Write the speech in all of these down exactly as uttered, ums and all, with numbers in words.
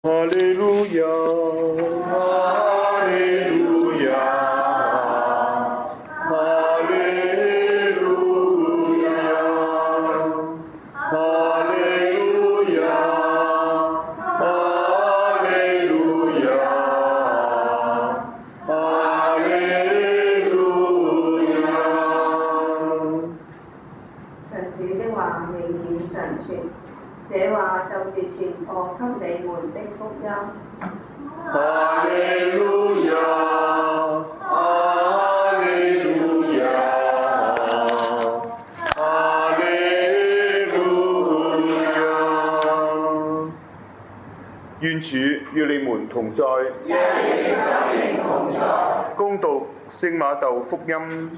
哈利路亞，哈利路亞，哈利路亞，哈利路亞，哈利路亞，哈利路亞。 上主的話永遠常存。這話就是傳播給你們的福音。 哈利路亞，哈利路亞，哈利路亞。願主與你們同在。 願與生命同在。 恭讀聖馬竇福音。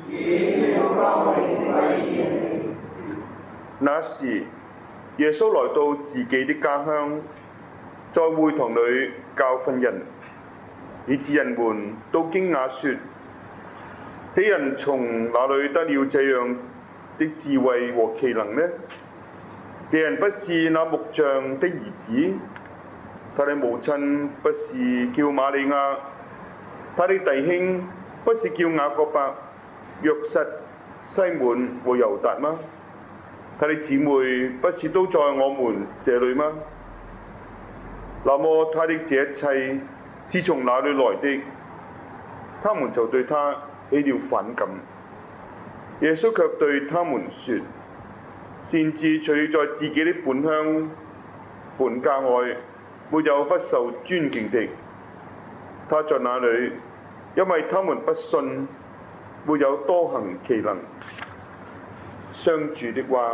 那時，耶穌來到自己的家鄉，在會堂裏教訓人，以致人們都驚訝說：這人從哪裏得了這樣的智慧和奇能呢？這人不是那木匠的兒子，他的母親不是叫瑪利亞，他的弟兄不是叫雅各伯、約瑟、西門和猶達嗎？他的姊妹不是都在我們這裏嗎？那麼他的這一切是從哪裏來的？他們就對他起了反感。耶穌卻對他們說：先知除在自己的本鄉本家外，沒有不受尊敬的。他在那裏，因為他們不信，沒有多行奇能。上主的話。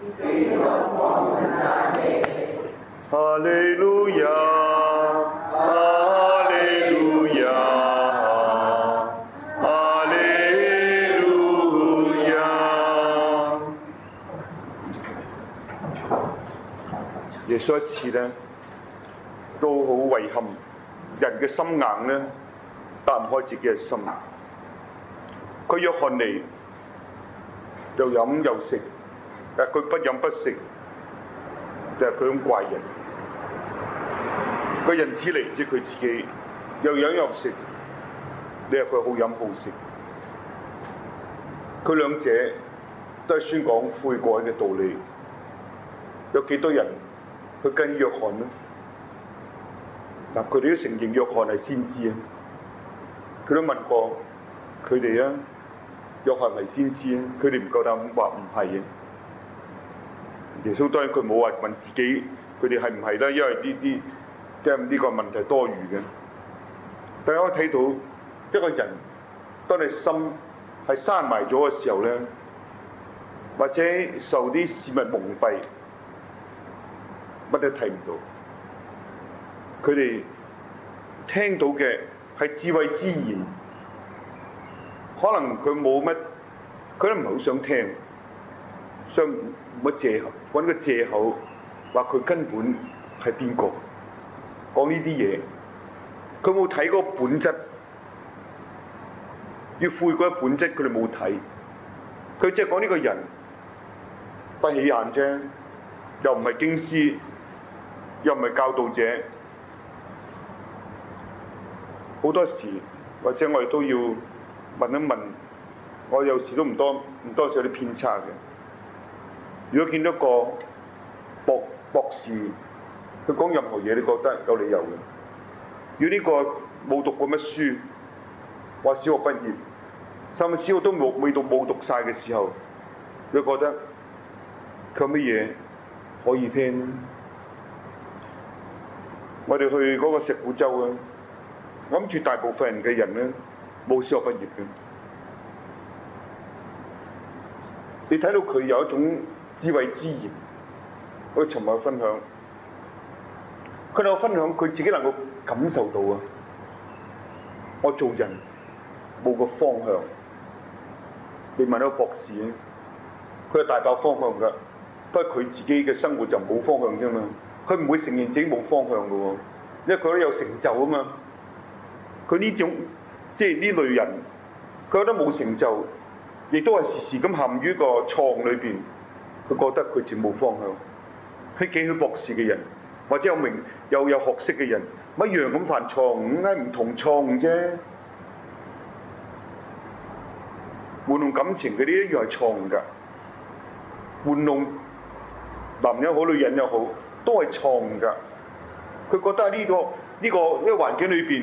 哈利路亞，哈利路亞，哈利路亞。耶穌一次呢，都好遺憾，人嘅心硬呢，打唔開自己嘅心。佢約翰尼又飲又食，但佢不飲不食，就係佢種怪人。個人子嚟唔知佢自己又飲又食，你話佢好飲好食。佢兩者都係宣講悔改嘅道理。有幾多人去跟約翰呢？嗱，佢哋都承認約翰係先知啊。佢都問過佢哋啊，約翰係先知啊，佢哋唔夠膽話唔係嘅。耶穌當然佢冇話問自己佢哋係唔係啦，因為呢啲即係呢個問題多餘嘅。大家可以睇到一個人，當你心係閂埋咗嘅時候咧，或者受啲事物蒙蔽，乜都睇唔到。佢哋聽到嘅係智慧之言，可能佢冇乜，佢都唔係好想聽，想乜藉口揾個藉口話佢根本係邊個講呢啲嘢，佢冇睇嗰個本質，要悔改本質佢哋冇睇，佢只係講呢個人不起眼啫，又唔係經師，又唔係教導者。好多時或者我哋都要問一問，我有時都唔多唔多少啲偏差嘅。如果見到個博博士，佢講任何嘢，你覺得有理由嘅。如果呢個冇讀過乜書，話小學畢業，甚至小學都冇未讀冇讀晒嘅時候，你覺得佢有乜嘢可以聽？我哋去嗰個石鼓洲啊！我諗住大部分人嘅人咧冇小學畢業嘅，你睇到佢有一種智慧之言，我尋日分享，佢有分享佢自己能夠感受到啊！我做人冇個方向，你問一個博士咧，佢係大把方向㗎，不過佢自己嘅生活就冇方向啫嘛，佢唔會承認自己冇方向㗎喎，因為佢都有成就啊嘛。佢呢種即係呢類人，佢覺得冇成就，亦都係時時咁陷於個創裏邊。佢覺得佢全冇方向。佢幾許博士嘅人，或者有名又有學識嘅人，咪一樣咁犯錯誤，係唔同錯誤啫。玩弄感情嗰啲一樣係錯誤㗎，玩弄男人好女人又好，都係錯誤㗎。佢覺得喺呢個呢個呢個環境裏邊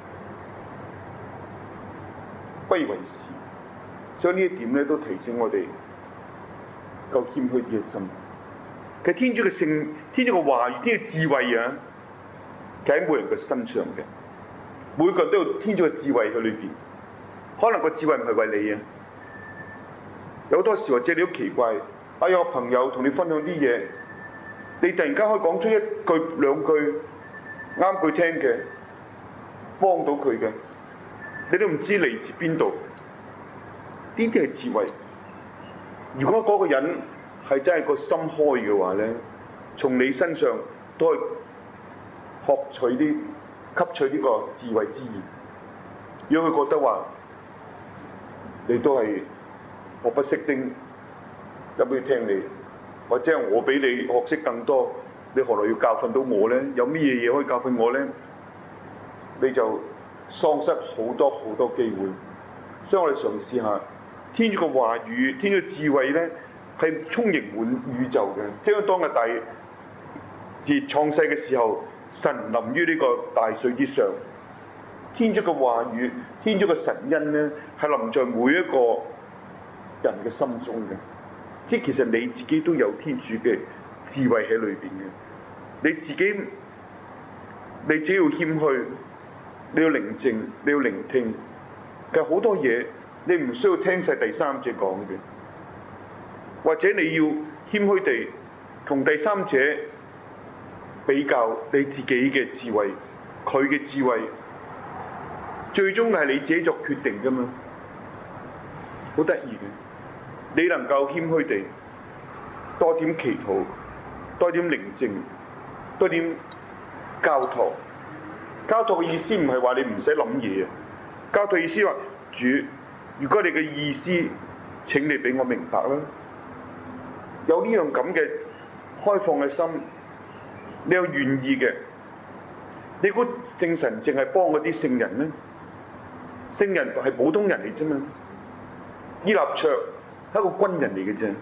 不以為是，所以呢一點咧都提醒我哋夠謙虛啲嘅心。其實天主嘅聖，天主嘅話語，天主嘅智慧啊，企喺每人嘅身上嘅，每個人都有天主嘅智慧喺裏邊。可能個智慧唔係為你啊，有好多時或者你好奇怪，啊有個朋友同你分享啲嘢，你突然間可以講出一句兩句啱佢聽嘅，幫到佢嘅，你都唔知嚟自邊度。呢啲係智慧。如果嗰個人係真係個心開嘅話咧，從你身上都係學取啲吸取呢個智慧之言。如果佢覺得話你都係我不識丁，有咩聽你，或者我比你學識更多，你何來要教訓到我咧？有咩嘢嘢可以教訓我咧？你就喪失好多好多機會。所以我哋嘗試下天主嘅話語，天主嘅智慧咧，係充盈滿宇宙嘅。即係當日大自創世嘅時候，神臨於呢個大水之上，天主嘅話語，天主嘅神恩咧，係臨在每一個人嘅心中嘅。即係其實你自己都有天主嘅智慧喺裏邊嘅。你自己，你只要謙虛，你要寧靜，你要聆聽。其實好多嘢你唔需要聽晒第三者講嘅，或者你要謙虛地同第三者比較你自己嘅智慧，佢嘅智慧，最終係你自己作決定㗎嘛。好得意嘅，你能夠謙虛地多點祈禱，多點寧靜，多點交託。交託嘅意思唔係話你唔使諗嘢啊，交託意思話主，如果你嘅意思請你俾我明白啦。有呢樣咁嘅開放嘅心，你有願意嘅，你估聖神淨係幫嗰啲聖人咩？聖人係普通人嚟啫嘛。依納爵係一個軍人嚟嘅啫，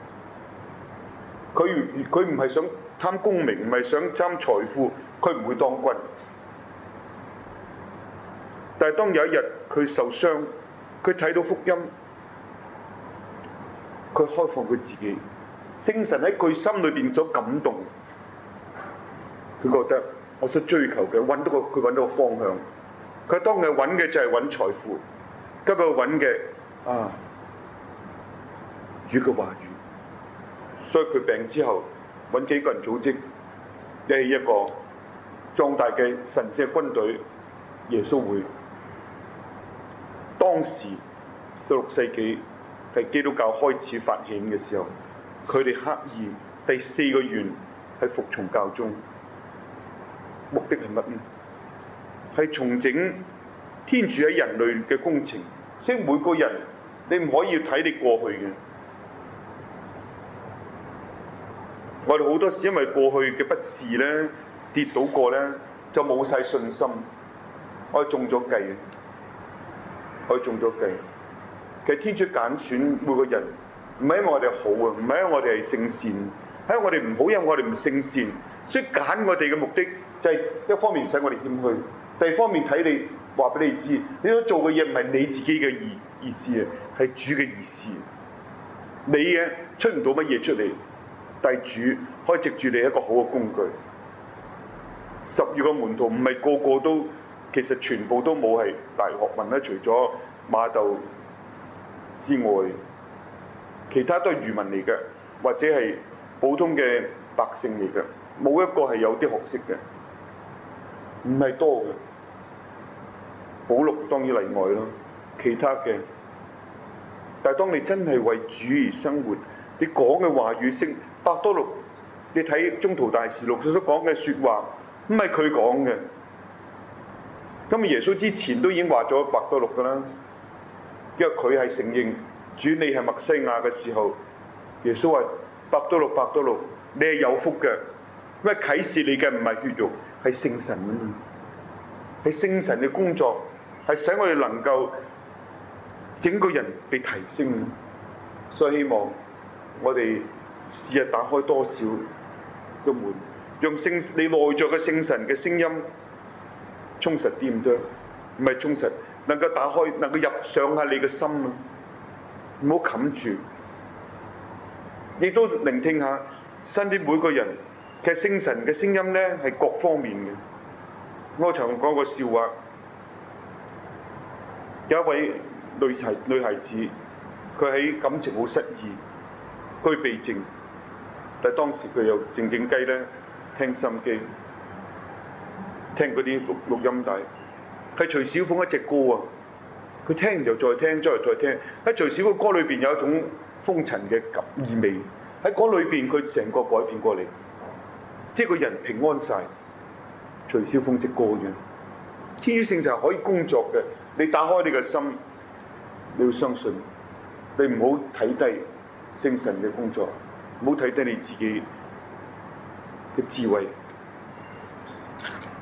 佢佢唔係想貪功名，唔係想貪財富，佢唔會當軍。但係當有一日佢受傷，佢睇到福音，佢開放佢自己，聖神喺佢心裏邊所感動，佢覺得我所追求嘅揾到個佢揾到個方向。佢當日揾嘅就係揾財富，今日揾嘅啊主嘅話語。所以佢病之後揾幾個人組織起一個壯大嘅神聖軍隊耶穌會。當時十六世紀係基督教開始發現嘅時候，佢哋刻意第四個願係服從教宗，目的係乜呢？係重整天主喺人類嘅工程。所以每個人你唔可以睇你過去嘅。我哋好多時因為過去嘅不是咧，跌倒過咧，就冇晒信心，我哋中咗計。我中咗計，其實天主揀選每個人，唔係因為我哋好啊，唔係因為我哋係聖善，係因為我哋唔好，因為我哋唔聖善，所以揀我哋嘅目的就係一方面使我哋謙虛，第二方面睇你話俾你知，你所做嘅嘢唔係你自己嘅意意思啊，係主嘅意思。你嘅出唔到乜嘢出嚟，但係主可以藉住你一個好嘅工具。十二個門徒唔係個個都。其實全部都冇係大學問啦，除咗馬竇之外，其他都係愚民嚟嘅，或者係普通嘅百姓嚟嘅，冇一個係有啲學識嘅，唔係多嘅。保祿當然例外咯，其他嘅。但係當你真係為主而生活，你講嘅話語聲，伯多祿，你睇宗徒大事錄所講嘅説話，唔係佢講嘅。咁耶穌之前都已經話咗伯多祿㗎啦，因為佢係承認主你係默西亞嘅時候，耶穌話伯多祿伯多祿，你係有福嘅， 因為啟示你嘅唔係血肉，係聖神啊嘛，係聖神嘅工作，係使我哋能夠整個人被提升。所以希望我哋試下打開多少個門，讓聖你內在嘅聖神嘅聲音充實啲咁多，唔係充實，能夠打開，能夠入上下你嘅心啊！唔好冚住，亦都聆聽下身邊每個人。其實聖神嘅聲音咧係各方面嘅。我曾講個笑話，有一位女孩女孩子，佢喺感情好失意，佢避靜，但係當時佢又靜靜雞咧聽心機，聽嗰啲錄錄音帶，係徐小鳳一隻歌啊！佢聽完就再聽，再嚟再聽。喺徐小鳳歌裏邊有一種風塵嘅感意味，喺歌裏邊佢成個改變過嚟。即係個人平安晒，徐小鳳隻歌嘅天主聖神可以工作嘅。你打開你嘅心，你要相信，你唔好睇低聖神嘅工作，唔好睇低你自己嘅智慧。